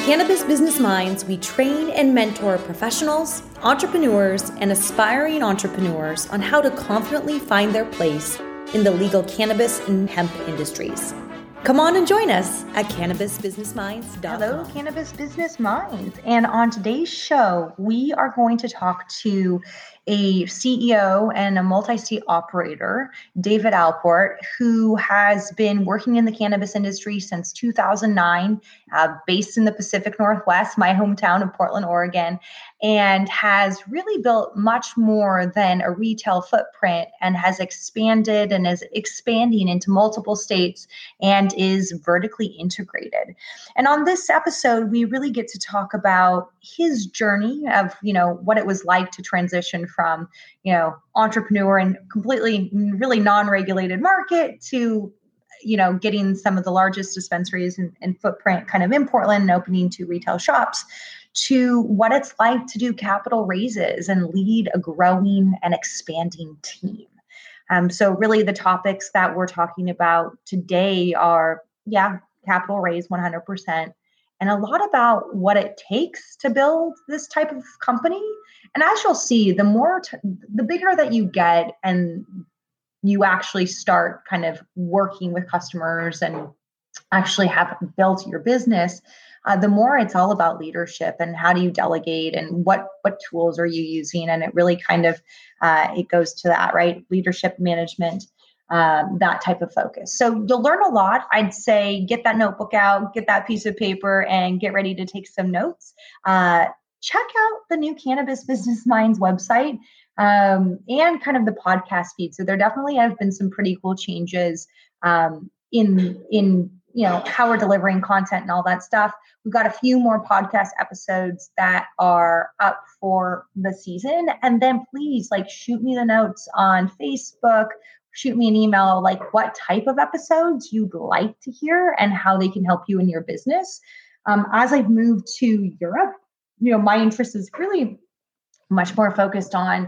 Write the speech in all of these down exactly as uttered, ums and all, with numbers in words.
Cannabis Business Minds, we train and mentor professionals, entrepreneurs, and aspiring entrepreneurs on how to confidently find their place in the legal cannabis and hemp industries. Come on and join us at cannabis business minds dot com. Hello, Cannabis Business Minds. And on today's show, we are going to talk to a C E O and a multi-state operator, David Alport, who has been working in the cannabis industry since two thousand nine, uh, based in the Pacific Northwest, my hometown of Portland, Oregon, and has really built much more than a retail footprint and has expanded and is expanding into multiple states and is vertically integrated. And on this episode, we really get to talk about his journey of, you know, what it was like to transition from, you know, entrepreneur and completely really non-regulated market to, you know, getting some of the largest dispensaries and, and footprint kind of in Portland and opening two retail shops, to what it's like to do capital raises and lead a growing and expanding team. Um, so really the topics that we're talking about today are, yeah, capital raise one hundred percent, and a lot about what it takes to build this type of company. And as you'll see, the more, t- the bigger that you get and you actually start kind of working with customers and actually have built your business, uh, the more it's all about leadership and how do you delegate and what what tools are you using. And it really kind of, uh, it goes to that, right? Leadership, management, um, that type of focus. So you'll learn a lot. I'd say get that notebook out, get that piece of paper, and get ready to take some notes. Uh, check out the new Cannabis Business Minds website um, and kind of the podcast feed. So there definitely have been some pretty cool changes um, in in you know how we're delivering content and all that stuff. We've got a few more podcast episodes that are up for the season. And then please like shoot me the notes on Facebook, shoot me an email, like what type of episodes you'd like to hear and how they can help you in your business. Um, as I've moved to Europe, you know, my interest is really much more focused on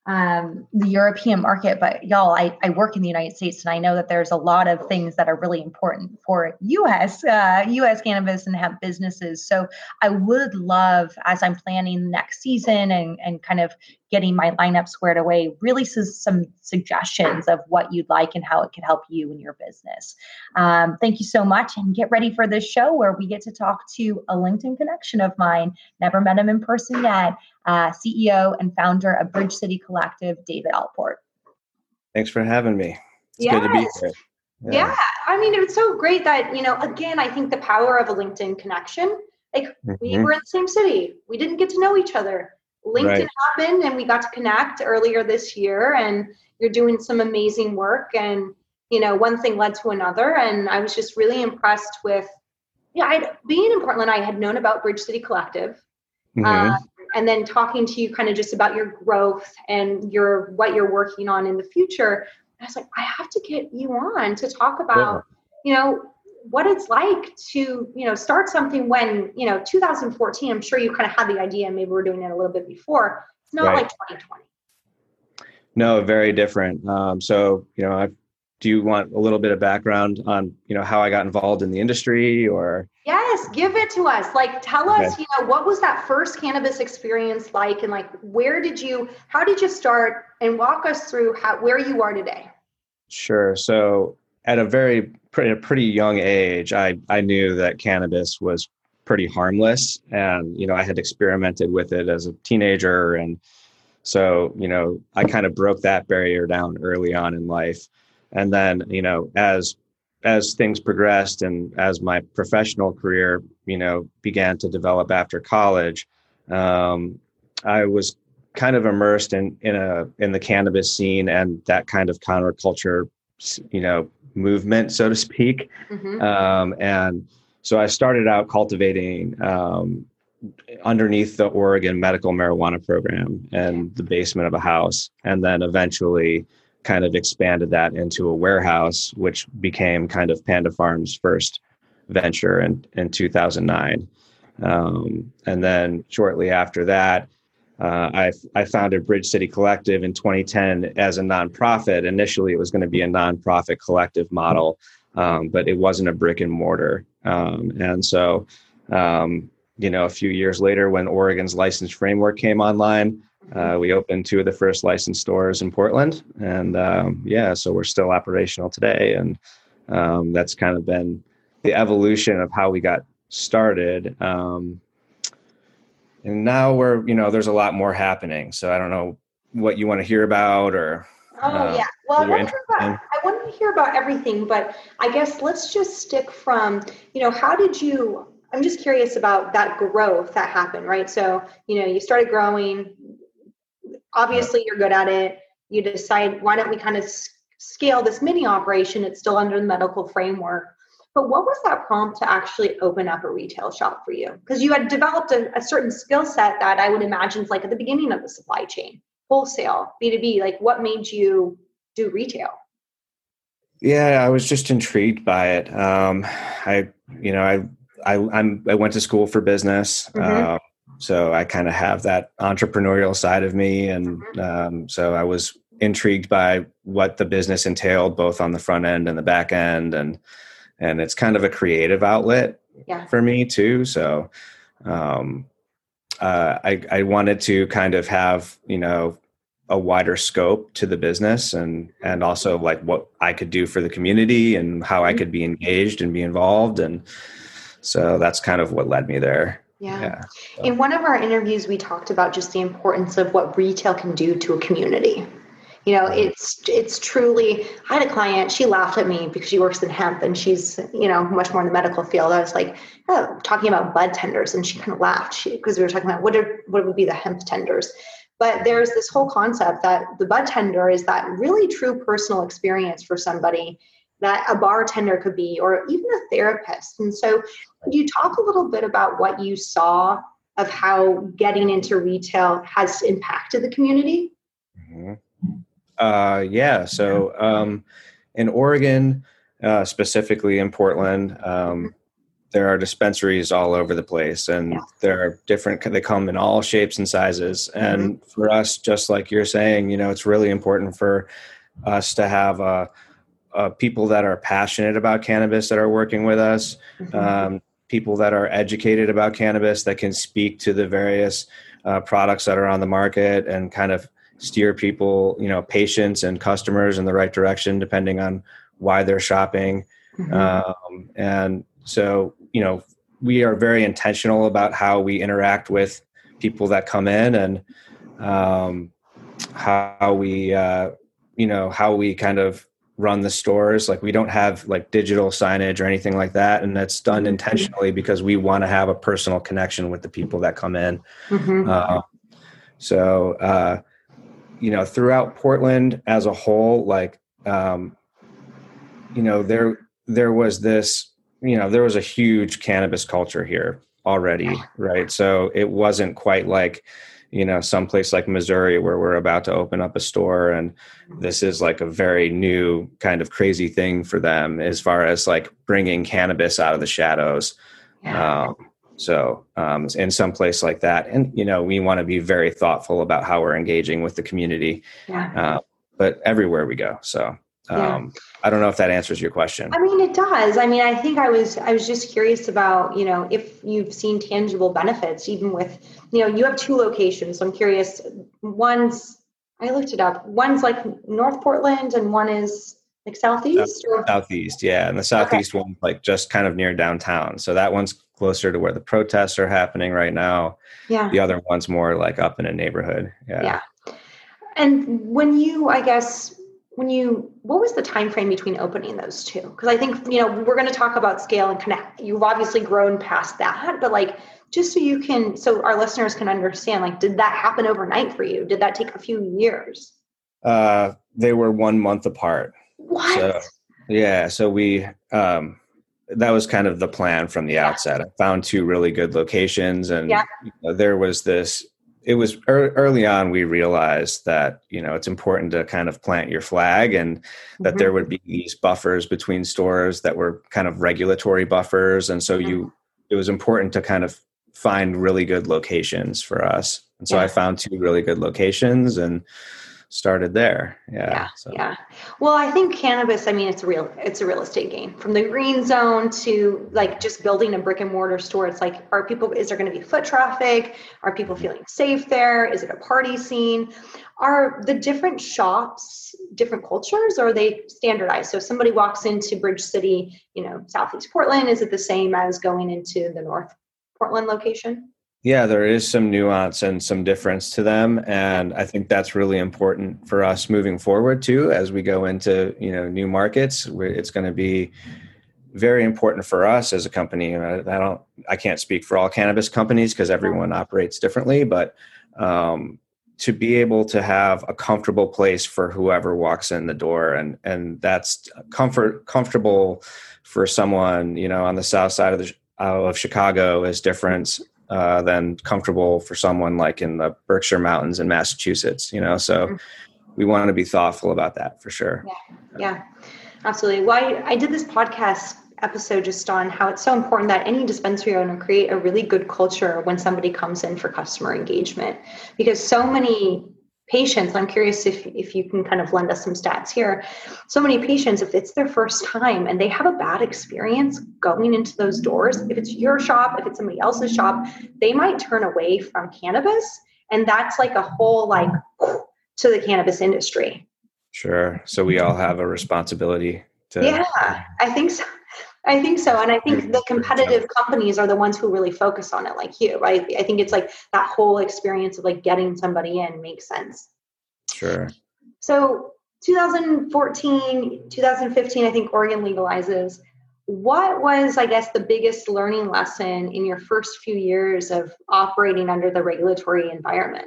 um, the European market. But y'all, I, I work in the United States, and I know that there's a lot of things that are really important for U S, uh, U S cannabis and hemp businesses. So I would love, as I'm planning next season and, and kind of getting my lineup squared away, really some suggestions of what you'd like and how it could help you in your business. Um, thank you so much, and get ready for this show where we get to talk to a LinkedIn connection of mine. Never met him in person yet. Uh, C E O and founder of Bridge City Collective, David Alport. Thanks for having me. It's yes. good to be here. Yeah. yeah. I mean, it's so great that, you know, again, I think the power of a LinkedIn connection, like mm-hmm. we were in the same city. We didn't get to know each other. LinkedIn right. happened and we got to connect earlier this year, and you're doing some amazing work, and, you know, one thing led to another. And I was just really impressed with, yeah, I'd, being in Portland, I had known about Bridge City Collective. Mm-hmm. Uh, and then talking to you kind of just about your growth and your what you're working on in the future. I was like, I have to get you on to talk about, yeah. you know, what it's like to, you know, start something when, you know, two thousand fourteen, I'm sure you kind of had the idea, and maybe we're doing it a little bit before. It's not right. like twenty twenty. No, very different. Um, so, you know, I've, do you want a little bit of background on, you know, how I got involved in the industry, or? Yes, give it to us. Like, tell okay. us, you know, what was that first cannabis experience like, and like, where did you, how did you start, and walk us through how, where you are today? Sure. So at a very, pretty, a pretty young age, I, I knew that cannabis was pretty harmless, and, you know, I had experimented with it as a teenager. And so, you know, I kind of broke that barrier down early on in life. And then, you know, as as things progressed and as my professional career, you know, began to develop after college, um, I was kind of immersed in in a in the cannabis scene and that kind of counterculture, you know, movement, so to speak. Mm-hmm. Um, and so I started out cultivating um, underneath the Oregon medical marijuana program in the basement of a house, and then eventually kind of expanded that into a warehouse, which became kind of Panda Farm's first venture in, in two thousand nine. Um, and then shortly after that, uh, I, I founded Bridge City Collective in twenty ten as a nonprofit. Initially, it was going to be a nonprofit collective model, um, but it wasn't a brick and mortar. Um, and so um, you know, a few years later, when Oregon's license framework came online, uh, we opened two of the first licensed stores in Portland. And um, yeah, so we're still operational today. And um, that's kind of been the evolution of how we got started. Um, and now we're, you know, there's a lot more happening. So I don't know what you want to hear about or. Oh, uh, yeah. Well, I you're want, to hear about, I want to hear about everything, but I guess let's just stick from, you know, how did you, I'm just curious about that growth that happened, right? So, you know, you started growing, obviously you're good at it. You decide, why don't we kind of s- scale this mini operation? It's still under the medical framework. But what was that prompt to actually open up a retail shop for you? Because you had developed a, a certain skill set that I would imagine is like at the beginning of the supply chain, wholesale, B two B. Like what made you do retail? Yeah, I was just intrigued by it. Um, I, you know, I, I, I'm, I went to school for business. Mm-hmm. Uh, so I kind of have that entrepreneurial side of me. And um, so I was intrigued by what the business entailed, both on the front end and the back end. And, and it's kind of a creative outlet yeah. for me too. So um, uh, I, I wanted to kind of have, you know, a wider scope to the business and, and also like what I could do for the community and how I could be engaged and be involved. And so that's kind of what led me there. Yeah. yeah so. In one of our interviews, we talked about just the importance of what retail can do to a community. You know, it's, it's truly, I had a client, she laughed at me because she works in hemp and she's, you know, much more in the medical field. I was like, oh, talking about bud tenders. And she kind of laughed because we were talking about what are, what would be the hemp tenders. But there's this whole concept that the bud tender is that really true personal experience for somebody that a bartender could be, or even a therapist. And so could you talk a little bit about what you saw of how getting into retail has impacted the community? Mm-hmm. Uh, yeah. So um, in Oregon, uh, specifically in Portland, um, there are dispensaries all over the place, and yeah. there are different, they come in all shapes and sizes. And mm-hmm. for us, just like you're saying, you know, it's really important for us to have uh, uh, people that are passionate about cannabis that are working with us, mm-hmm. um, people that are educated about cannabis that can speak to the various uh, products that are on the market and kind of steer people, you know, patients and customers in the right direction, depending on why they're shopping. Mm-hmm. Um, and so, you know, we are very intentional about how we interact with people that come in and um, how we, uh, you know, how we kind of run the stores. Like we don't have like digital signage or anything like that. And that's done intentionally because we want to have a personal connection with the people that come in. Mm-hmm. Uh, so, uh, you know, throughout Portland as a whole, like, um, you know, there, there was this, you know, there was a huge cannabis culture here already, right? So it wasn't quite like, you know, someplace like Missouri where we're about to open up a store and this is like a very new kind of crazy thing for them as far as like bringing cannabis out of the shadows. Yeah. Um, so um, in some place like that, and, you know, we want to be very thoughtful about how we're engaging with the community, yeah. uh, but everywhere we go. So um, yeah. I don't know if that answers your question. I mean, it does. I mean, I think I was, I was just curious about, you know, if you've seen tangible benefits, even with, you know, you have two locations. So I'm curious. One's, I looked it up. One's like North Portland and one is like Southeast? Or? Southeast, yeah. And the Southeast okay. one's like just kind of near downtown. So that one's closer to where the protests are happening right now. Yeah. The other one's more like up in a neighborhood. Yeah. Yeah. And when you, I guess, when you, what was the time frame between opening those two? Because I think, you know, we're going to talk about scale and connect. You've obviously grown past that, but like, just so you can, so our listeners can understand, like, did that happen overnight for you? Did that take a few years? Uh, they were one month apart. What? So, yeah. So we, um, that was kind of the plan from the yeah. outset. I found two really good locations and yeah. you know, there was this, it was er- early on, we realized that, you know, it's important to kind of plant your flag and mm-hmm. that there would be these buffers between stores that were kind of regulatory buffers. And so mm-hmm. you, it was important to kind of find really good locations for us. And so yeah. I found two really good locations and started there. Yeah. Yeah. So. Yeah. Well, I think cannabis, I mean, it's a real, it's a real estate game, from the green zone to like just building a brick and mortar store. It's like, are people, is there going to be foot traffic? Are people feeling safe there? Is it a party scene? Are the different shops different cultures, or are they standardized? So if somebody walks into Bridge City, you know, Southeast Portland, is it the same as going into the North Portland location? Yeah, there is some nuance and some difference to them. And I think that's really important for us moving forward too, as we go into, you know, new markets. It's going to be very important for us as a company. I, I don't, I can't speak for all cannabis companies because everyone operates differently, but um, to be able to have a comfortable place for whoever walks in the door, and and that's comfort comfortable for someone, you know, on the south side of the of Chicago is different uh, than comfortable for someone like in the Berkshire Mountains in Massachusetts, you know, so mm-hmm. we want to be thoughtful about that for sure. Yeah, yeah, absolutely. Well, I, I did this podcast episode just on how it's so important that any dispensary owner create a really good culture when somebody comes in for customer engagement, because so many patients, I'm curious if, if you can kind of lend us some stats here. So many patients, if it's their first time and they have a bad experience going into those doors, if it's your shop, if it's somebody else's shop, they might turn away from cannabis. And that's like a whole, like, to the cannabis industry. Sure. So we all have a responsibility to. Yeah, I think so. I think so. And I think the competitive companies are the ones who really focus on it, like you, right? I think it's like that whole experience of like getting somebody in makes sense. Sure. So twenty fourteen, twenty fifteen, I think Oregon legalizes. What was, I guess, the biggest learning lesson in your first few years of operating under the regulatory environment?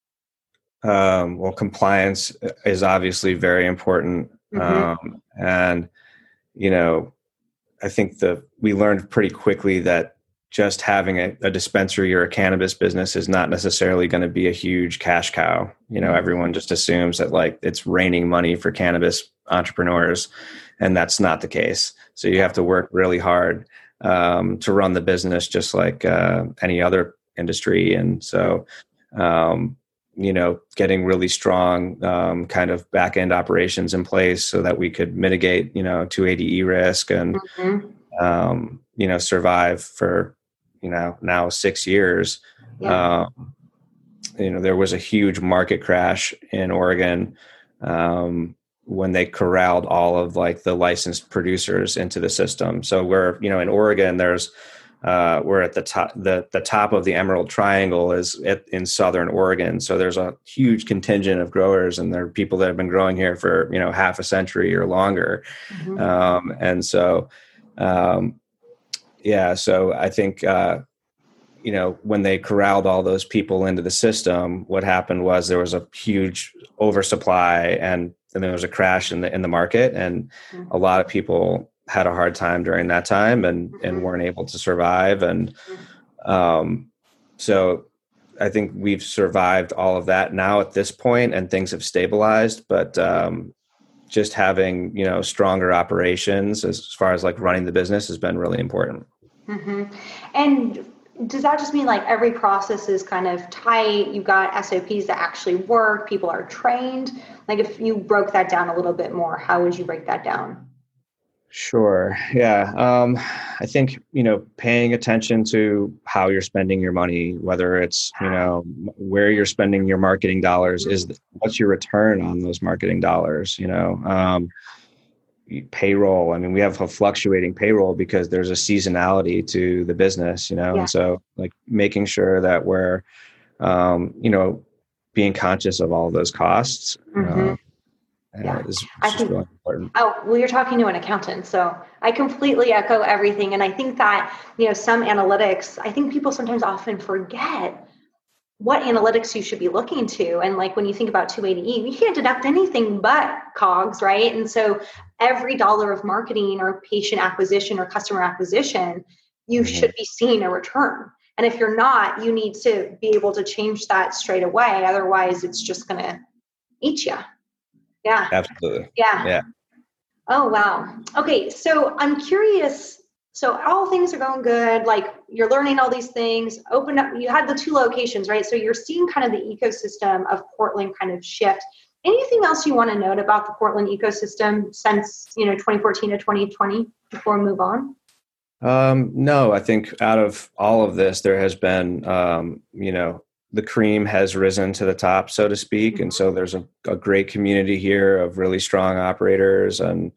Um, well, compliance is obviously very important. Mm-hmm. Um, and, you know, I think the we learned pretty quickly that just having a, a dispensary or a cannabis business is not necessarily going to be a huge cash cow. You know, everyone just assumes that like it's raining money for cannabis entrepreneurs, and that's not the case. So you have to work really hard um, to run the business, just like uh, any other industry. And so, um, you know, getting really strong um, kind of back end operations in place so that we could mitigate, you know, two eighty E risk and, mm-hmm. um, you know, survive for, you know, now six years. Yeah. Um, you know, there was a huge market crash in Oregon um, when they corralled all of like the licensed producers into the system. So we're, you know, in Oregon, there's Uh, we're at the top, the, the top of the Emerald Triangle is at, in Southern Oregon. So there's a huge contingent of growers, and there are people that have been growing here for, you know, half a century or longer. Mm-hmm. Um, and so, um, yeah, so I think, uh, you know, when they corralled all those people into the system, what happened was there was a huge oversupply, and then there was a crash in the, in the market, and mm-hmm. a lot of people had a hard time during that time and, mm-hmm. and weren't able to survive. And um, so I think we've survived all of that now at this point, and things have stabilized, but um, just having, you know, stronger operations as far as like running the business has been really important. Mm-hmm. And does that just mean like every process is kind of tight? You've got S O Ps that actually work, people are trained? Like if you broke that down a little bit more, how would you break that down? Sure. Yeah. Um, I think, you know, paying attention to how you're spending your money, whether it's, you know, where you're spending your marketing dollars, is what's your return on those marketing dollars, you know, um, payroll. I mean, we have a fluctuating payroll because there's a seasonality to the business, you know, yeah. and so like making sure that we're, um, you know, being conscious of all of those costs. Mm-hmm. Uh, Yeah, is, is I think, really important. Oh, well, you're talking to an accountant, so I completely echo everything. And I think that, you know, some analytics, I think people sometimes often forget what analytics you should be looking to. And like when you think about two eighty E, you can't deduct anything but COGS, right? And so every dollar of marketing or patient acquisition or customer acquisition, you mm-hmm. should be seeing a return. And if you're not, you need to be able to change that straight away. Otherwise, it's just going to eat you. Yeah. Absolutely. Yeah. Yeah. Oh, wow. Okay. So I'm curious. So all things are going good. Like you're learning all these things, open up, you had the two locations, right? So you're seeing kind of the ecosystem of Portland kind of shift. Anything else you want to note about the Portland ecosystem since, you know, twenty fourteen to twenty twenty before we move on? Um, no, I think out of all of this, there has been, um, you know, the cream has risen to the top, so to speak. Mm-hmm. And so there's a, a great community here of really strong operators. And,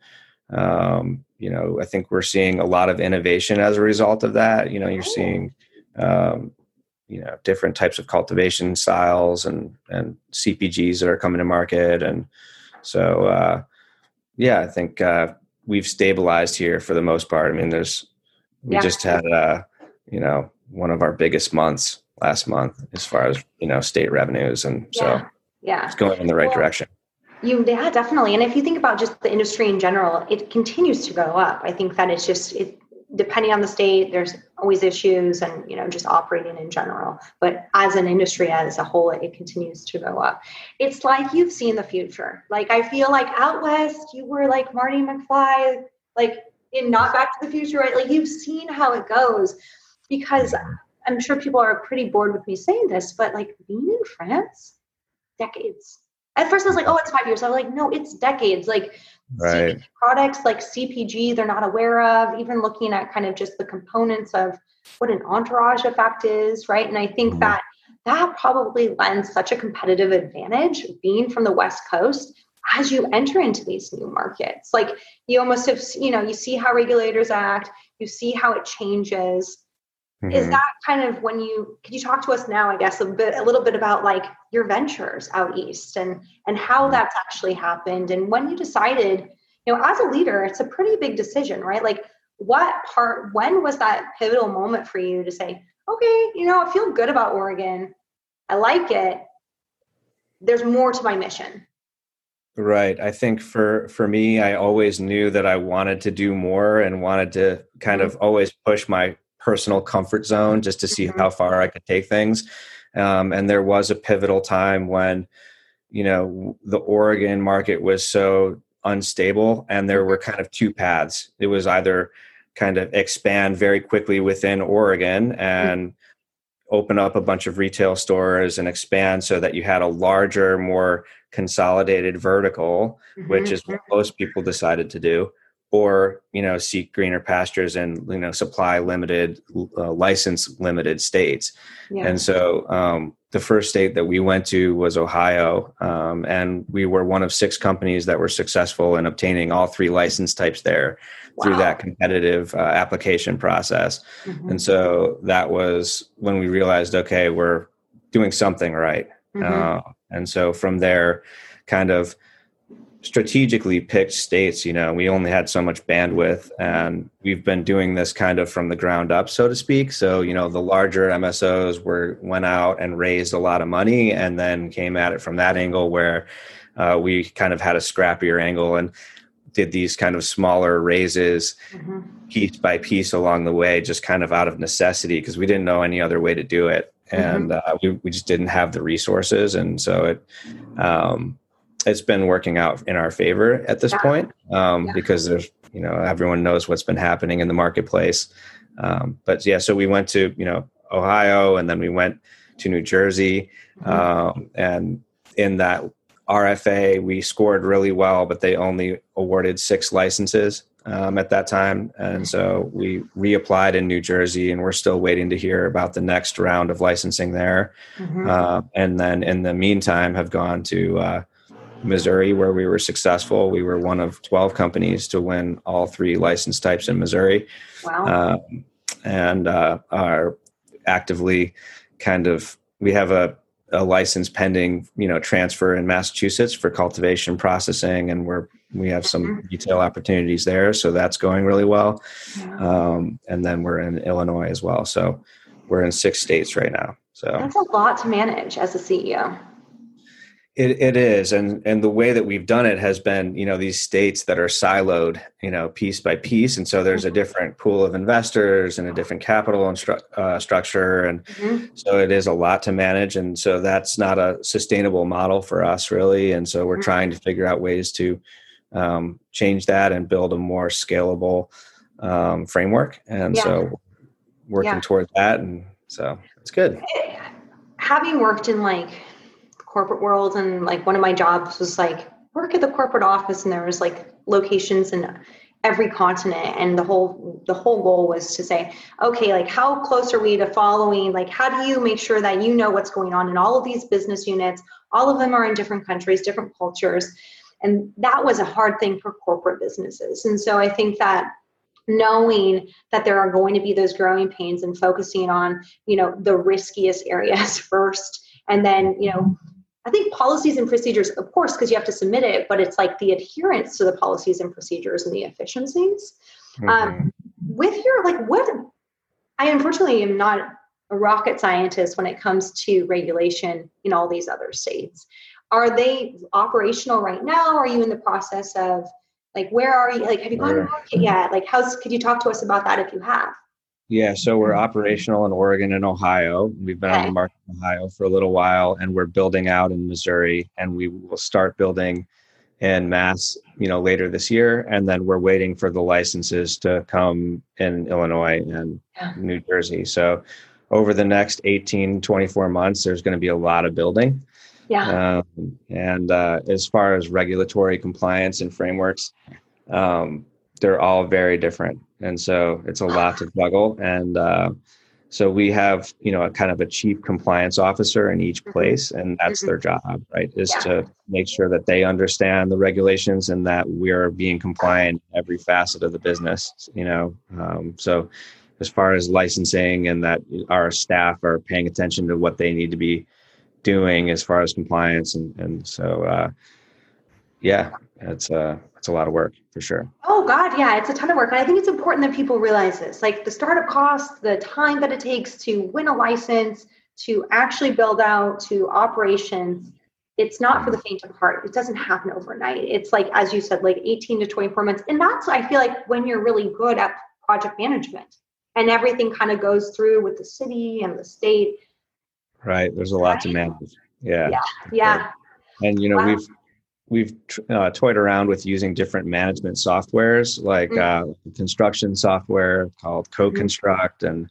um, you know, I think we're seeing a lot of innovation as a result of that. You know, you're oh. seeing, um, you know, different types of cultivation styles and, and C P Gs that are coming to market. And so, uh, yeah, I think, uh, we've stabilized here for the most part. I mean, there's, we yeah. just had, uh, you know, one of our biggest months last month as far as, you know, state revenues. And so yeah, yeah. it's going in the right well, direction. You, yeah, definitely. And if you think about just the industry in general, it continues to go up. I think that it's just, it, depending on the state, there's always issues and, you know, just operating in general. But as an industry as a whole, it continues to go up. It's like you've seen the future. Like, I feel like out West, you were like Marty McFly, like in Not Back to the Future, right? Like, you've seen how it goes, because I'm sure people are pretty bored with me saying this, but like being in France, decades. At first I was like, oh, it's five years. I was like, no, it's decades. Like right. C P G products like C P G, they're not aware of, even looking at kind of just the components of what an entourage effect is, right? And I think mm-hmm. that that probably lends such a competitive advantage being from the West Coast as you enter into these new markets. Like, you almost have, you know, you see how regulators act, you see how it changes. Mm-hmm. Is that kind of when you, could you talk to us now, I guess, a bit, a little bit about like your ventures out East and, and how mm-hmm. that's actually happened, and when you decided, you know, as a leader, it's a pretty big decision, right? Like, what part, when was that pivotal moment for you to say, okay, you know, I feel good about Oregon, I like it, there's more to my mission? Right. I think for, for me, I always knew that I wanted to do more and wanted to kind mm-hmm. of always push my personal comfort zone just to see mm-hmm. how far I could take things. Um, and there was a pivotal time when, you know, the Oregon market was so unstable and there were kind of two paths. It was either kind of expand very quickly within Oregon and mm-hmm. open up a bunch of retail stores and expand so that you had a larger, more consolidated vertical, mm-hmm. which is what most people decided to do, or, you know, seek greener pastures and, you know, supply limited, uh, license limited states. Yeah. And so um, the first state that we went to was Ohio. Um, and we were one of six companies that were successful in obtaining all three license types there wow. through that competitive uh, application process. Mm-hmm. And so that was when we realized, okay, we're doing something right. Mm-hmm. Uh, and so from there, kind of strategically picked states. You know, we only had so much bandwidth, and we've been doing this kind of from the ground up, so to speak. So, you know, the larger M S Os were went out and raised a lot of money and then came at it from that angle, where uh, we kind of had a scrappier angle and did these kind of smaller raises mm-hmm. piece by piece along the way, just kind of out of necessity, because we didn't know any other way to do it. And mm-hmm. uh, we, we just didn't have the resources. And so it, um, it's been working out in our favor at this yeah. point, um, yeah. because there's, you know, everyone knows what's been happening in the marketplace. Um, but yeah, so we went to, you know, Ohio, and then we went to New Jersey. Mm-hmm. Um, and in that R F A, we scored really well, but they only awarded six licenses um, at that time. And so we reapplied in New Jersey, and we're still waiting to hear about the next round of licensing there. Mm-hmm. Uh, and then in the meantime have gone to, uh, Missouri, where we were successful. We were one of twelve companies to win all three license types in Missouri. Wow. Um, and uh, are actively kind of, we have a, a license pending, you know, transfer in Massachusetts for cultivation processing. And we're, we have some mm-hmm. retail opportunities there. So that's going really well. Yeah. Um, and then we're in Illinois as well. So we're in six states right now. So that's a lot to manage as a C E O. It it is. And and the way that we've done it has been, you know, these states that are siloed, you know, piece by piece. And so there's a different pool of investors and a different capital and stru- uh, structure. And mm-hmm. so it is a lot to manage. And so that's not a sustainable model for us, really. And so we're mm-hmm. trying to figure out ways to um, change that and build a more scalable um, framework. And yeah. so working yeah. towards that. And so it's good. Having worked in like corporate world, and like one of my jobs was like work at the corporate office, and there was like locations in every continent, and the whole the whole goal was to say, okay, like how close are we to following, like how do you make sure that you know what's going on in all of these business units? All of them are in different countries, different cultures, and that was a hard thing for corporate businesses. And so I think that knowing that there are going to be those growing pains and focusing on, you know, the riskiest areas first, and then, you know, I think policies and procedures, of course, because you have to submit it, but it's like the adherence to the policies and procedures and the efficiencies. Mm-hmm. Um, with your, like, what, I unfortunately am not a rocket scientist when it comes to regulation in all these other states. Are they operational right now? Are you in the process of, like, where are you? Like, have you gone to market yet? Like, how's, could you talk to us about that if you have? Yeah, so we're operational in Oregon and Ohio. We've been okay. on the market in Ohio for a little while, and we're building out in Missouri, and we will start building in Mass, you know, later this year. And then we're waiting for the licenses to come in Illinois and yeah. New Jersey. So over the next eighteen, twenty-four months, there's going to be a lot of building. Yeah. Um, and uh, as far as regulatory compliance and frameworks, um, they're all very different. And so it's a lot to juggle. And uh, so we have, you know, a kind of a chief compliance officer in each place, and that's mm-hmm. their job, right? Is yeah. to make sure that they understand the regulations and that we're being compliant in every facet of the business, you know? Um, so as far as licensing, and that our staff are paying attention to what they need to be doing as far as compliance. And, and so, uh, yeah, it's uh, it's a lot of work for sure. Oh God, yeah, it's a ton of work. And I think it's important that people realize this, like the startup costs, the time that it takes to win a license, to actually build out, to operations. It's not for the faint of heart. It doesn't happen overnight. It's like, as you said, like eighteen to twenty-four months. And that's, I feel like, when you're really good at project management and everything kind of goes through with the city and the state. Right. There's a lot right? to manage. Yeah. Yeah. Yeah. And, you know, wow. we've, We've uh, toyed around with using different management softwares, like mm-hmm. uh, construction software called CoConstruct and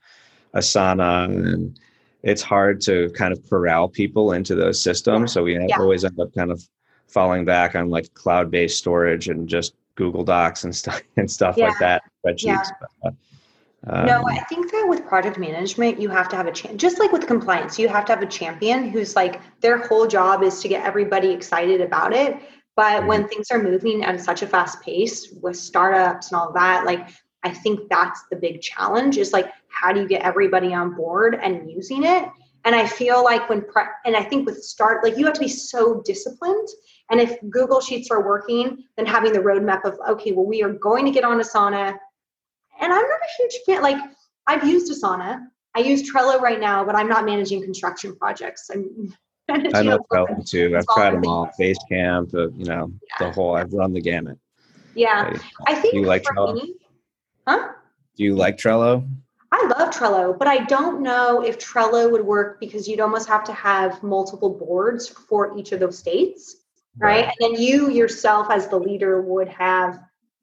Asana, and it's hard to kind of corral people into those systems. So we yeah. always end up kind of falling back on like cloud-based storage and just Google Docs and stuff and stuff yeah. like that. Spreadsheets. Yeah. But, um, no, I think that with project management, you have to have a champion. Just like with compliance, you have to have a champion who's like, their whole job is to get everybody excited about it. But when things are moving at such a fast pace with startups and all that, like, I think that's the big challenge, is like, how do you get everybody on board and using it? And I feel like when, pre- and I think with start, like, you have to be so disciplined. And if Google Sheets are working, then having the roadmap of, okay, well, we are going to get on Asana. And I'm not a huge fan. Like, I've used Asana. I use Trello right now, but I'm not managing construction projects. I'm managing I know Trello too. I've tried them all. Basecamp, uh, you know, yeah. the whole. I've run the gamut. Yeah, but, I think. Do you like for Trello? Me, huh? Do you like Trello? I love Trello, but I don't know if Trello would work, because you'd almost have to have multiple boards for each of those states, right? right? And then you yourself, as the leader, would have.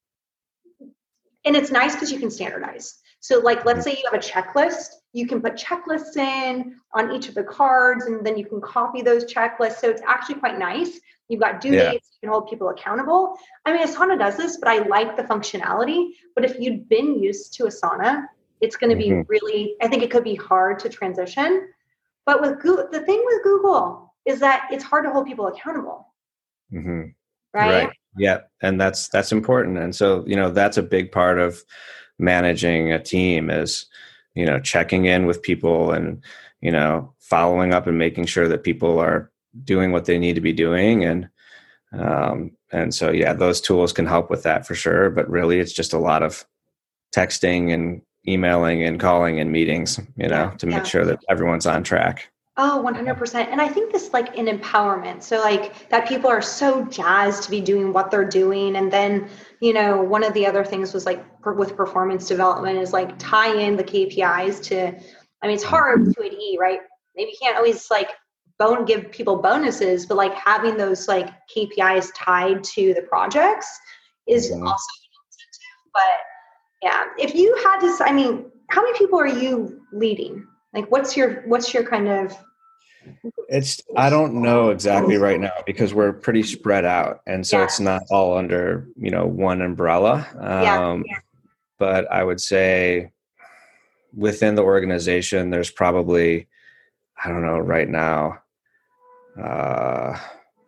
And it's nice because you can standardize. So like, let's say you have a checklist, you can put checklists in on each of the cards, and then you can copy those checklists. So it's actually quite nice. You've got due yeah. dates, you can hold people accountable. I mean, Asana does this, but I like the functionality. But if you've been used to Asana, it's going to be mm-hmm. really, I think it could be hard to transition. But with Google, the thing with Google is that it's hard to hold people accountable. Mm-hmm. Right? Right. Yeah. And that's, that's important. And so, you know, that's a big part of managing a team, is, you know, checking in with people and, you know, following up and making sure that people are doing what they need to be doing. And, um, and so, yeah, those tools can help with that for sure. But really, it's just a lot of texting and emailing and calling and meetings, you know, to make yeah. sure that everyone's on track. Oh, one hundred percent. And I think this, like, in empowerment. So like that people are so jazzed to be doing what they're doing. And then, you know, one of the other things was like per, with performance development is like tie in the K P Is to, I mean, it's hard to an E, right? Maybe you can't always like bone give people bonuses, but like having those like K P Is tied to the projects is mm-hmm. also an incentive. But yeah, if you had to, I mean, how many people are you leading? Like, what's your, what's your kind of It's, I don't know exactly right now because we're pretty spread out. And so yeah. it's not all under, you know, one umbrella. Um, yeah. But I would say within the organization, there's probably, I don't know, right now, uh,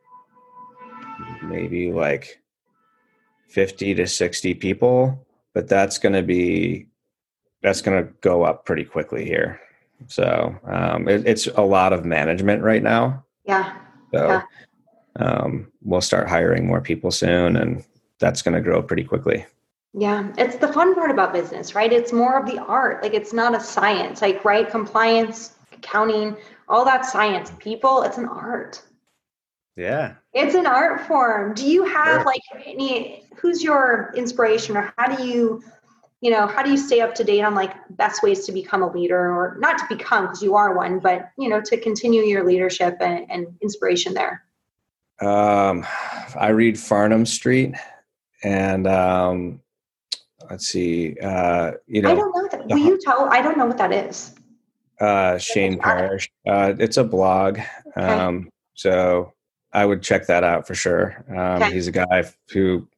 maybe like fifty to sixty people, but that's going to be, that's going to go up pretty quickly here. So um, it, it's a lot of management right now. Yeah. So yeah. Um, we'll start hiring more people soon, and that's going to grow pretty quickly. Yeah. It's the fun part about business, right? It's more of the art. Like it's not a science, like, right? Compliance, accounting, all that science. People, it's an art. Yeah. It's an art form. Do you have sure. like any, who's your inspiration, or how do you, you know, how do you stay up to date on like best ways to become a leader, or not to become, because you are one, but, you know, to continue your leadership and, and inspiration there? Um, I read Farnam Street, and um, let's see, uh, you know, I don't know that. Will you tell? I don't know what that is. Uh, Shane Parrish. Uh, it's a blog. Um, okay. So I would check that out for sure. Um, okay. He's a guy who,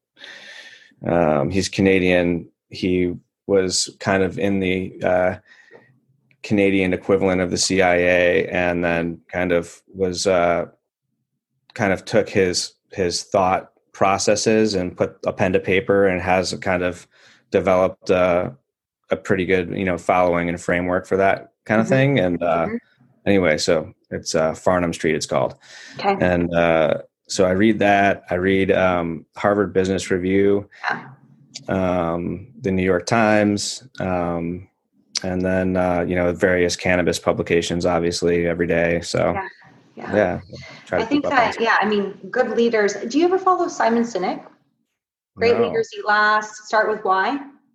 um, he's Canadian. He was kind of in the uh, Canadian equivalent of the C I A, and then kind of was uh, kind of took his his thought processes and put a pen to paper, and has kind of developed uh, a pretty good, you know, following and framework for that kind of mm-hmm. thing. And uh, mm-hmm. anyway, so it's uh, Farnam Street, it's called. Okay. And uh, so I read that. I read um, Harvard Business Review. Yeah. Um, the New York Times, um, and then, uh, you know, various cannabis publications, obviously every day. So yeah, yeah. yeah I think that, yeah, I mean, good leaders. Do you ever follow Simon Sinek? Great no. Leaders Eat Last, Start With Why.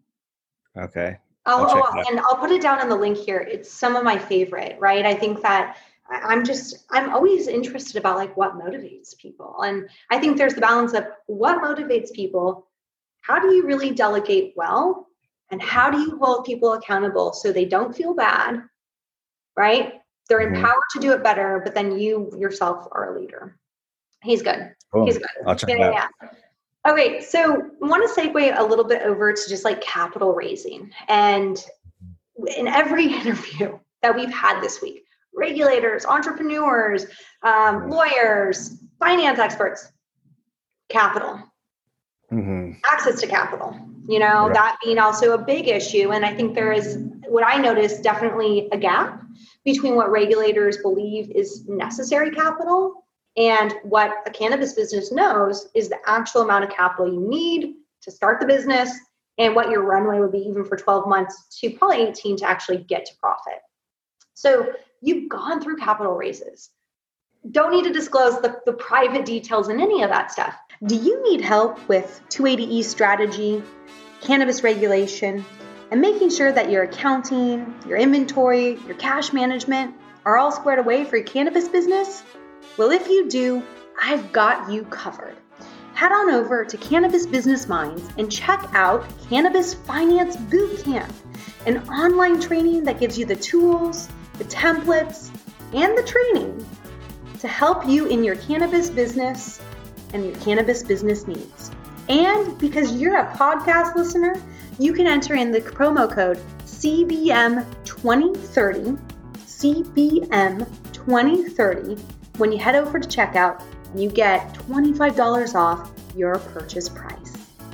Okay. I'll, I'll oh, and I'll put it down in the link here. It's some of my favorite, right? I think that I'm just, I'm always interested about like what motivates people. And I think there's the balance of what motivates people. How do you really delegate well? And how do you hold people accountable so they don't feel bad, right? They're mm-hmm. empowered to do it better, but then you yourself are a leader. He's good. Cool. He's good. I'll check yeah, that yeah. out. Okay, so I want to segue a little bit over to just like capital raising. And in every interview that we've had this week, regulators, entrepreneurs, um, lawyers, finance experts, capital. Mm-hmm. Access to capital, you know, right. that being also a big issue. And I think there is, what I noticed, definitely a gap between what regulators believe is necessary capital and what a cannabis business knows is the actual amount of capital you need to start the business, and what your runway would be even for twelve months to probably eighteen to actually get to profit. So you've gone through capital raises. Don't need to disclose the, the private details in any of that stuff. Do you need help with two eighty E strategy, cannabis regulation, and making sure that your accounting, your inventory, your cash management are all squared away for your cannabis business? Well, if you do, I've got you covered. Head on over to Cannabis Business Minds and check out Cannabis Finance Bootcamp, an online training that gives you the tools, the templates, and the training to help you in your cannabis business and your cannabis business needs. And because you're a podcast listener, you can enter in the promo code C B M twenty thirty, C B M twenty thirty, when you head over to checkout, and you get twenty-five dollars off your purchase price.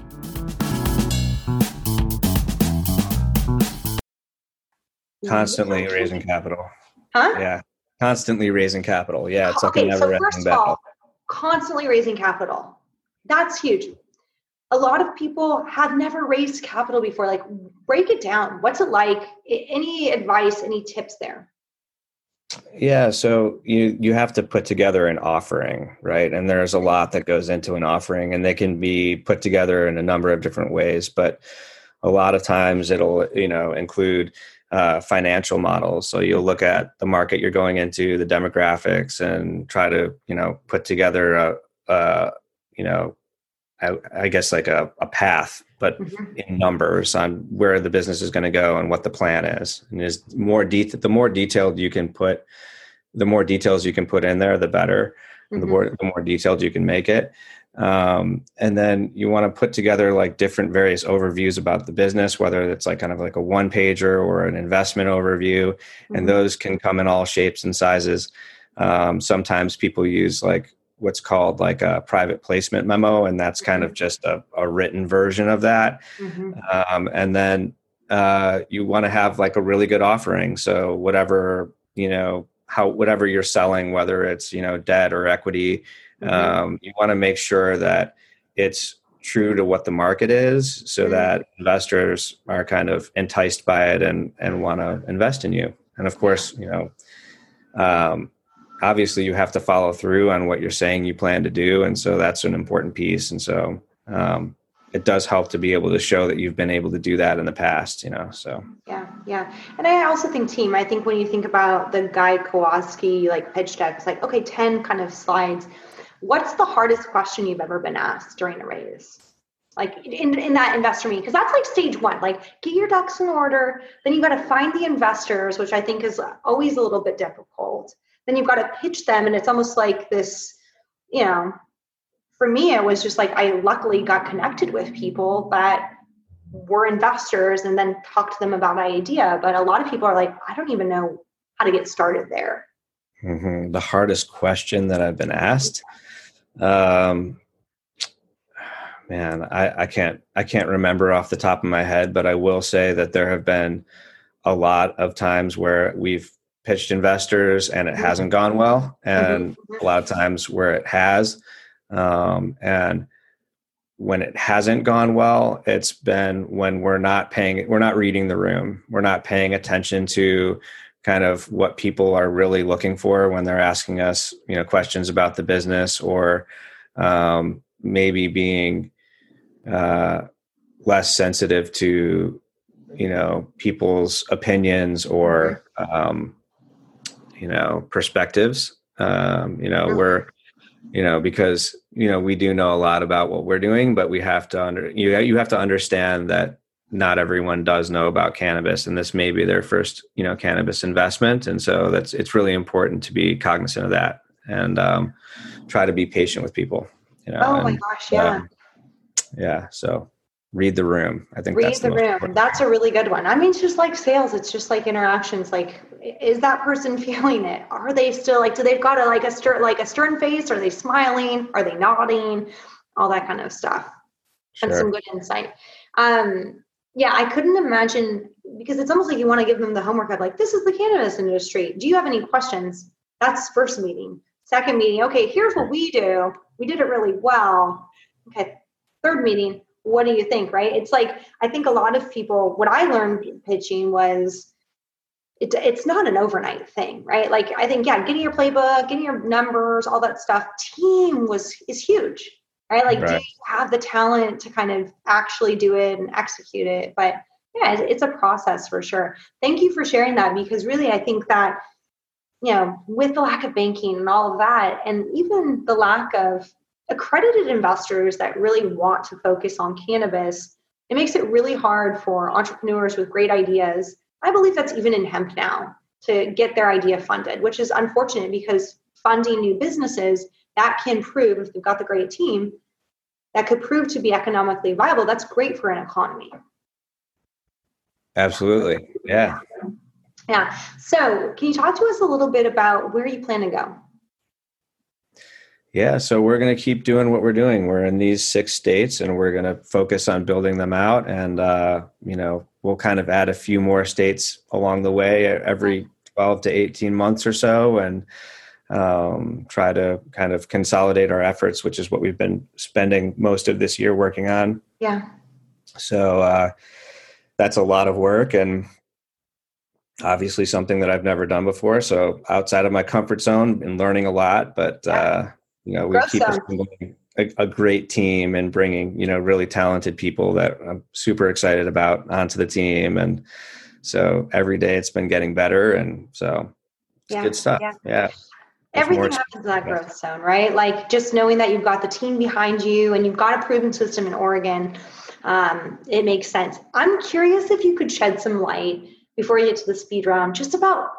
Constantly raising capital. Huh? Yeah. Constantly raising capital. Yeah. It's like okay, a never so first ending of all, battle. Constantly raising capital. That's huge. A lot of people have never raised capital before. Like, break it down. What's it like? Any advice, any tips there? Yeah. So you, you have to put together an offering, right? And there's a lot that goes into an offering, and they can be put together in a number of different ways, but a lot of times it'll, you know, include uh, financial models. So you'll look at the market you're going into, the demographics, and try to, you know, put together a, a you know, I, I guess like a, a path, but mm-hmm. in numbers on where the business is going to go and what the plan is. And is more de- the more detailed you can put the more details you can put in there, the better. Mm-hmm. The more, the more detailed you can make it. Um, and then you want to put together like different various overviews about the business, whether it's like kind of like a one pager or an investment overview. Mm-hmm. And those can come in all shapes and sizes. Um, sometimes people use like what's called like a private placement memo, and that's kind of just a, a written version of that. Mm-hmm. Um, and then uh, you want to have like a really good offering. So whatever, you know, how, whatever you're selling, whether it's, you know, debt or equity, mm-hmm. um, you want to make sure that it's true to what the market is, so mm-hmm. that investors are kind of enticed by it and, and want to invest in you. And of course, you know, um, obviously you have to follow through on what you're saying you plan to do. And so that's an important piece. And so um, it does help to be able to show that you've been able to do that in the past, you know, so. Yeah. Yeah. And I also think team, I think when you think about the Guy Kowalski, like pitch deck, it's like, okay, ten kind of slides. What's the hardest question you've ever been asked during a raise? Like in, in that investor meeting, because that's like stage one, like get your ducks in order. Then you got to find the investors, which I think is always a little bit difficult. Then you've got to pitch them. And it's almost like this, you know, for me, it was just like, I luckily got connected with people that were investors and then talked to them about my idea. But a lot of people are like, I don't even know how to get started there. Mm-hmm. The hardest question that I've been asked, um, man, I, I can't, I can't remember off the top of my head, but I will say that there have been a lot of times where we've pitched investors and it hasn't gone well, and mm-hmm. a lot of times where it has. Um, and when it hasn't gone well, it's been when we're not paying, we're not reading the room. We're not paying attention to kind of what people are really looking for when they're asking us, you know, questions about the business, or um, maybe being uh, less sensitive to, you know, people's opinions or, um, you know, perspectives, um, you know, we're, you know, because, you know, we do know a lot about what we're doing, but we have to under, you, you have to understand that not everyone does know about cannabis, and this may be their first, you know, cannabis investment. And so that's, it's really important to be cognizant of that and um, try to be patient with people, you know. Oh and, my gosh. Yeah. Um, yeah. So read the room. I think read that's the, the room. Important. That's a really good one. I mean, it's just like sales. It's just like interactions. Like, is that person feeling it? Are they still like, do they've got a, like a stern, like a stern face? Are they smiling? Are they nodding? All that kind of stuff. Sure. And some good insight. Um, yeah, I couldn't imagine, because it's almost like you want to give them the homework of like, this is the cannabis industry. Do you have any questions? That's first meeting. Second meeting. Okay, here's what we do. We did it really well. Okay. Third meeting. What do you think? Right. It's like, I think a lot of people, what I learned pitching was it, it's not an overnight thing, right? Like, I think, yeah, getting your playbook, getting your numbers, all that stuff, team was, is huge, right? Like, right. Do you have the talent to kind of actually do it and execute it? But yeah, it's, it's a process for sure. Thank you for sharing that, because really, I think that, you know, with the lack of banking and all of that, and even the lack of accredited investors that really want to focus on cannabis, it makes it really hard for entrepreneurs with great ideas. I believe that's even in hemp now, to get their idea funded, which is unfortunate, because funding new businesses that can prove, if they've got the great team, that could prove to be economically viable, that's great for an economy. Absolutely. Yeah. Yeah. So can you talk to us a little bit about where you plan to go? Yeah, so we're going to keep doing what we're doing. We're in these six states, and we're going to focus on building them out. And, uh, you know, we'll kind of add a few more states along the way every twelve to eighteen months or so, and um, try to kind of consolidate our efforts, which is what we've been spending most of this year working on. Yeah. So uh, that's a lot of work, and obviously something that I've never done before. So outside of my comfort zone and learning a lot, but uh, you know, we Growth keep assembling a, a great team and bringing, you know, really talented people that I'm super excited about onto the team. And so every day it's been getting better. And so it's yeah, good stuff. Yeah. yeah. Everything happens in that growth zone, right? Like just knowing that you've got the team behind you and you've got a proven system in Oregon, um, it makes sense. I'm curious if you could shed some light before you get to the speed round, just about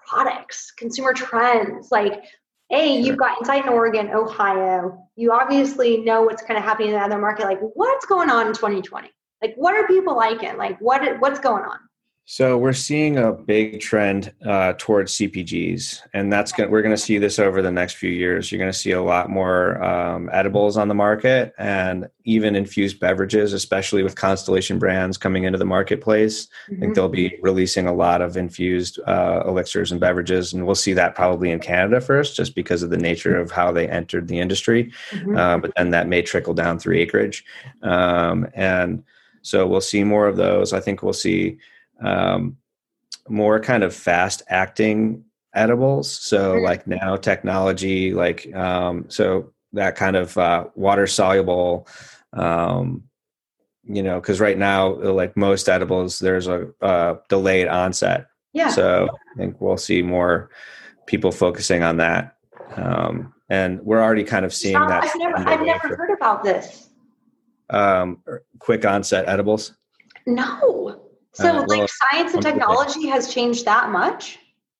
products, consumer trends, like, hey, you've got Insight in Oregon, Ohio. You obviously know what's kind of happening in the other market. Like, what's going on in twenty twenty? Like, what are people liking? Like, what what's going on? So we're seeing a big trend uh, towards C P Gs, and that's going we're going to see this over the next few years. You're going to see a lot more um, edibles on the market, and even infused beverages, especially with Constellation Brands coming into the marketplace. Mm-hmm. I think they'll be releasing a lot of infused uh, elixirs and beverages, and we'll see that probably in Canada first, just because of the nature of how they entered the industry. Mm-hmm. Uh, but then that may trickle down through Acreage, um, and so we'll see more of those. I think we'll see um, more kind of fast acting edibles. So like nanotechnology, like, um, so that kind of, uh, water soluble, um, you know, cause right now, like most edibles, there's a, uh, delayed onset. Yeah. So I think we'll see more people focusing on that. Um, and we're already kind of seeing Stop, that. I've never, I've never for, heard about this. Um, quick onset edibles. No. So uh, well, like science and technology has changed that much?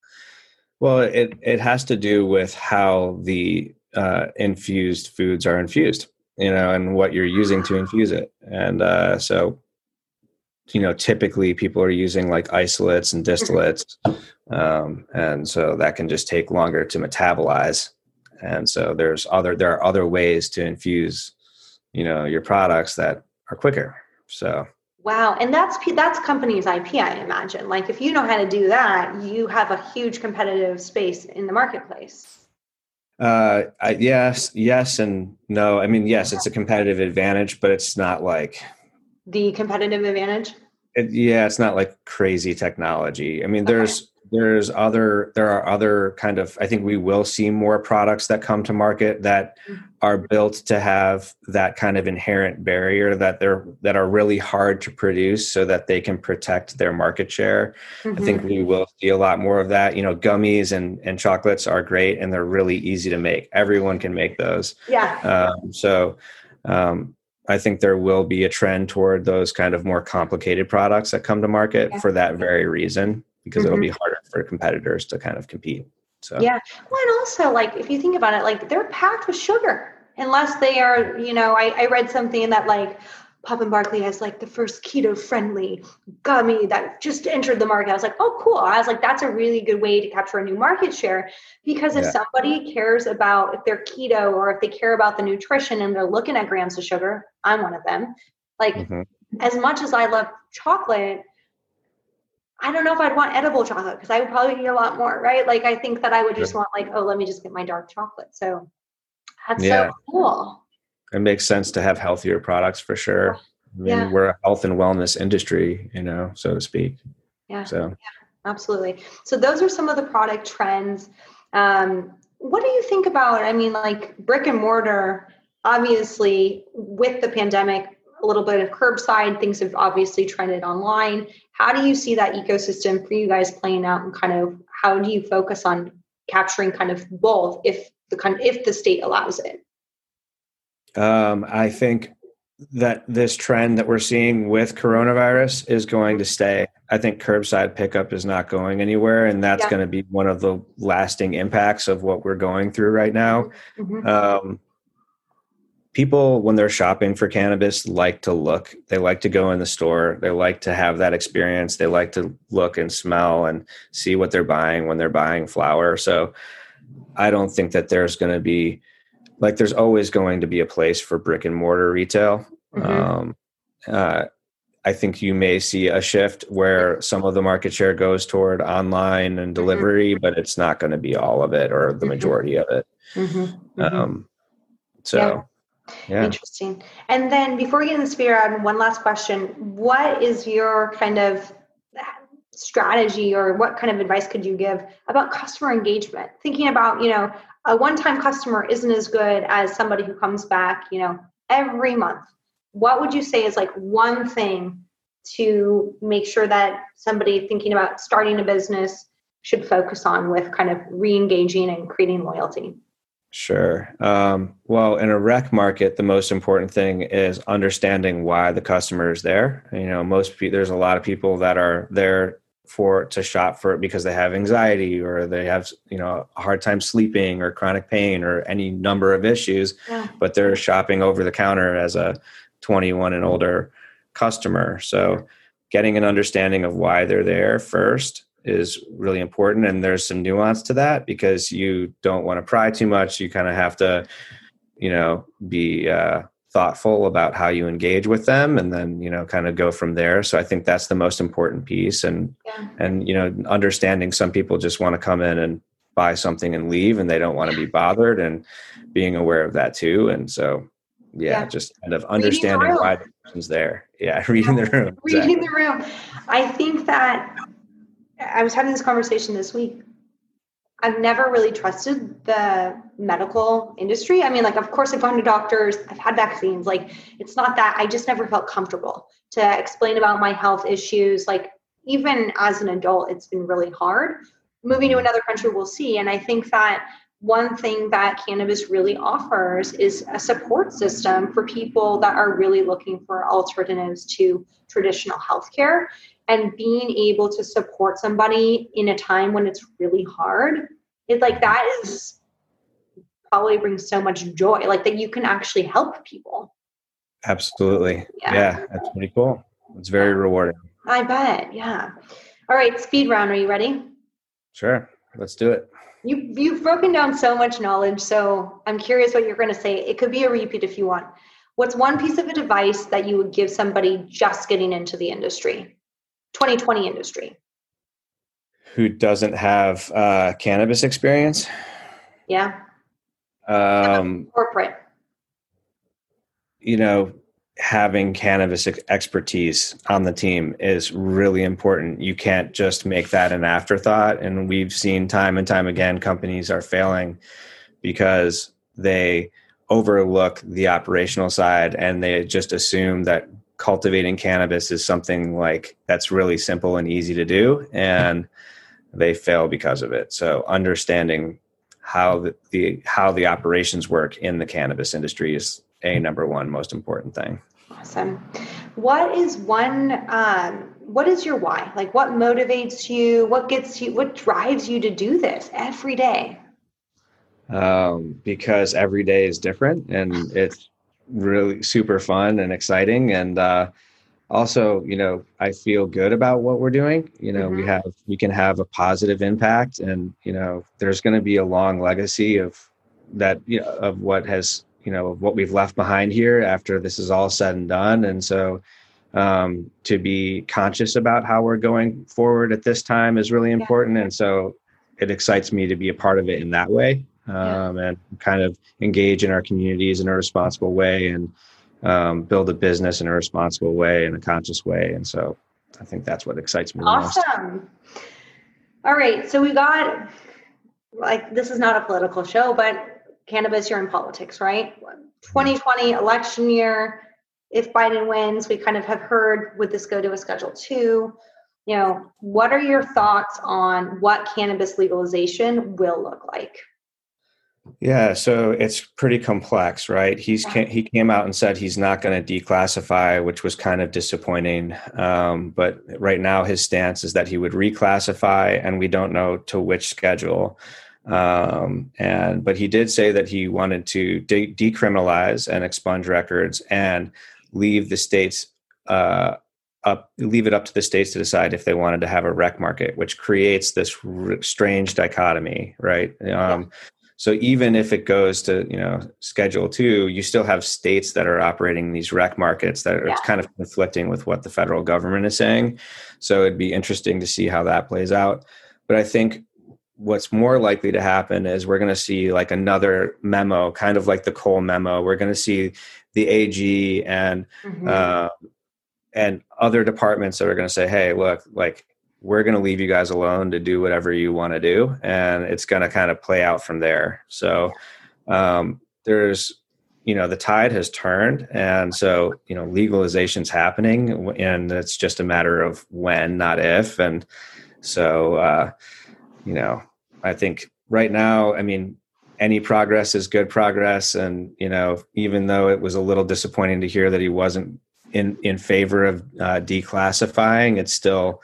Well, it, it has to do with how the uh, infused foods are infused, you know, and what you're using to infuse it. And uh, so, you know, typically people are using like isolates and distillates. Um, and so that can just take longer to metabolize. And so there's other, there are other ways to infuse, you know, your products that are quicker. So. Wow. And that's, that's company's I P, I imagine. Like if you know how to do that, you have a huge competitive space in the marketplace. Uh, I, yes, yes. And no, I mean, yes, it's a competitive advantage, but it's not like the competitive advantage. It, yeah. It's not like crazy technology. I mean, there's, okay. there's other, there are other kind of, I think we will see more products that come to market that mm-hmm. are built to have that kind of inherent barrier that they're, that are really hard to produce so that they can protect their market share. Mm-hmm. I think we will see a lot more of that. You know, gummies and, and chocolates are great and they're really easy to make. Everyone can make those. Yeah. Um, so, um, I think there will be a trend toward those kind of more complicated products that come to market yeah. for that very reason. Because mm-hmm. it'll be harder for competitors to kind of compete. So yeah. Well, and also like, if you think about it, like they're packed with sugar unless they are, you know, I, I read something that like Pop and Barkley has like the first keto friendly gummy that just entered the market. I was like, oh, cool. I was like, that's a really good way to capture a new market share because if yeah. somebody cares about if they're keto or if they care about the nutrition and they're looking at grams of sugar, I'm one of them. Like mm-hmm. as much as I love chocolate, I don't know if I'd want edible chocolate because I would probably need a lot more, right? Like, I think that I would just yeah. want like, oh, let me just get my dark chocolate. So that's yeah. so cool. It makes sense to have healthier products for sure. I mean, yeah. we're a health and wellness industry, you know, so to speak. Yeah. So yeah, absolutely. So those are some of the product trends. Um, what do you think about, I mean, like brick and mortar, obviously with the pandemic, a little bit of curbside, things have obviously trended online. How do you see that ecosystem for you guys playing out and kind of how do you focus on capturing kind of both if the kind if the state allows it? Um, I think that this trend that we're seeing with coronavirus is going to stay. I think curbside pickup is not going anywhere, and that's yeah. going to be one of the lasting impacts of what we're going through right now. Mm-hmm. Um, People, when they're shopping for cannabis, like to look. They like to go in the store. They like to have that experience. They like to look and smell and see what they're buying when they're buying flower. So I don't think that there's going to be, like there's always going to be a place for brick and mortar retail. Mm-hmm. Um, uh, I think you may see a shift where some of the market share goes toward online and delivery, mm-hmm. but it's not going to be all of it or the majority of it. Mm-hmm. Mm-hmm. Um, so... Yeah. Yeah. Interesting. And then before we get in the spirit, I have one last question. What is your kind of strategy or what kind of advice could you give about customer engagement? Thinking about, you know, a one-time customer isn't as good as somebody who comes back, you know, every month. What would you say is like one thing to make sure that somebody thinking about starting a business should focus on with kind of re-engaging and creating loyalty? Sure. Um, well, in a rec market, the most important thing is understanding why the customer is there. You know, most people, there's a lot of people that are there for to shop for it because they have anxiety or they have, you know, a hard time sleeping or chronic pain or any number of issues, yeah. but they're shopping over the counter as a twenty-one and older customer. So getting an understanding of why they're there first is really important. And there's some nuance to that because you don't want to pry too much. You kind of have to, you know, be uh, thoughtful about how you engage with them and then, you know, kind of go from there. So I think that's the most important piece. And, yeah. and, you know, understanding some people just want to come in and buy something and leave and they don't want to be bothered, and being aware of that too. And so, yeah, yeah. just kind of understanding the why the person's there. Yeah. Reading yeah. the room. Reading exactly. the room. I think that I was having this conversation this week. I've never really trusted the medical industry. I mean, like, of course I've gone to doctors, I've had vaccines. Like, it's not that. I just never felt comfortable to explain about my health issues. Like, even as an adult, it's been really hard. Moving to another country, we'll see. And I think that one thing that cannabis really offers is a support system for people that are really looking for alternatives to traditional healthcare. And being able to support somebody in a time when it's really hard, it's like that is probably brings so much joy, like that you can actually help people. Absolutely. Yeah, yeah, that's pretty cool. It's very rewarding. I bet. Yeah. All right. Speed round. Are you ready? Sure. Let's do it. You, you've broken down so much knowledge. So I'm curious what you're going to say. It could be a repeat if you want. What's one piece of advice that you would give somebody just getting into the industry? twenty twenty industry. Who doesn't have uh, cannabis experience? Yeah. Um, corporate. You know, having cannabis expertise on the team is really important. You can't just make that an afterthought. And we've seen time and time again, companies are failing because they overlook the operational side and they just assume that cultivating cannabis is something like that's really simple and easy to do, and they fail because of it. So understanding how the, the how the operations work in the cannabis industry is a number one most important thing. Awesome. What is one um what is your why? Like, what motivates you? What gets you, what drives you to do this every day? Um because every day is different and it's really super fun and exciting. And uh, also, you know, I feel good about what we're doing. You know, mm-hmm. we have, we can have a positive impact, and, you know, there's going to be a long legacy of that, you know, of what has, you know, of what we've left behind here after this is all said and done. And so um, to be conscious about how we're going forward at this time is really important. Yeah. And so it excites me to be a part of it in that way. Um, yeah. and kind of engage in our communities in a responsible way, and um, build a business in a responsible way, in a conscious way. And so I think that's what excites me awesome. the most. All right. So we got, like, this is not a political show, but cannabis, you're in politics, right? twenty twenty election year. If Biden wins, we kind of have heard, would this go to a Schedule two? You know, what are your thoughts on what cannabis legalization will look like? Yeah, so it's pretty complex, right? He's he came out and said he's not going to declassify, which was kind of disappointing. Um, but right now, his stance is that he would reclassify, and we don't know to which schedule. Um, and but he did say that he wanted to de- decriminalize and expunge records and leave the states uh, up, leave it up to the states to decide if they wanted to have a rec market, which creates this r- strange dichotomy, right? Um, yeah. So even if it goes to, you know, Schedule two, you still have states that are operating these rec markets that are yeah. kind of conflicting with what the federal government is saying. So it'd be interesting to see how that plays out. But I think what's more likely to happen is we're going to see like another memo, kind of like the Cole memo. We're going to see the A G and mm-hmm. uh, and other departments that are going to say, hey, look, like, we're going to leave you guys alone to do whatever you want to do. And it's going to kind of play out from there. So um, there's, you know, the tide has turned. And so, you know, legalization's happening, and it's just a matter of when, not if. And so, uh, you know, I think right now, I mean, any progress is good progress. And, you know, even though it was a little disappointing to hear that he wasn't in, in favor of uh, declassifying, it's still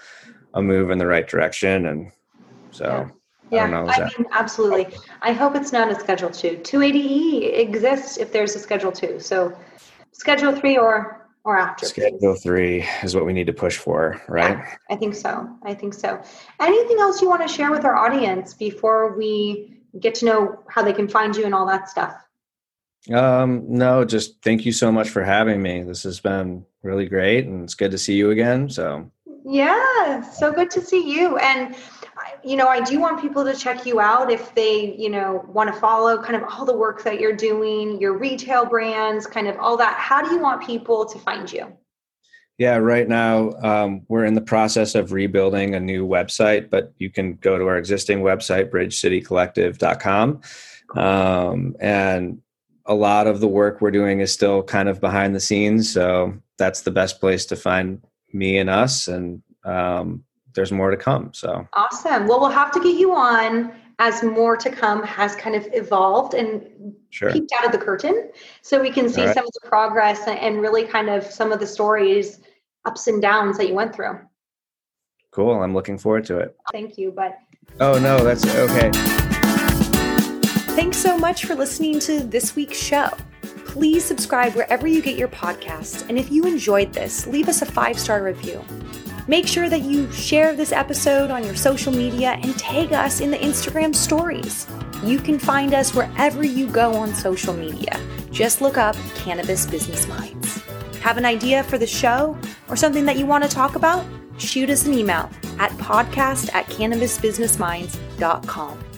a move in the right direction. And so yeah. I don't Yeah, know. I that- mean, absolutely. I hope it's not a Schedule two. two eighty E exists if there's a Schedule two. So Schedule three or or after. Schedule three is what we need to push for, right? Yeah, I think so. I think so. Anything else you want to share with our audience before we get to know how they can find you and all that stuff? Um, no, just thank you so much for having me. This has been really great, and it's good to see you again. So yeah, so good to see you. And you know, I do want people to check you out if they, you know, want to follow kind of all the work that you're doing, your retail brands, kind of all that. How do you want people to find you? Yeah, right now um, we're in the process of rebuilding a new website, but you can go to our existing website, bridge city collective dot com. Um, and a lot of the work we're doing is still kind of behind the scenes. So that's the best place to find me and us. And um, there's more to come. So awesome. Well, we'll have to get you on as more to come has kind of evolved and sure. peeked out of the curtain, so we can see right. some of the progress and really kind of some of the stories, ups and downs that you went through. Cool. I'm looking forward to it. Thank you. But oh no, that's okay. Thanks so much for listening to this week's show. Please subscribe wherever you get your podcasts. And if you enjoyed this, leave us a five-star review. Make sure that you share this episode on your social media and tag us in the Instagram stories. You can find us wherever you go on social media. Just look up Cannabis Business Minds. Have an idea for the show or something that you want to talk about? Shoot us an email at podcast at cannabis business minds dot com.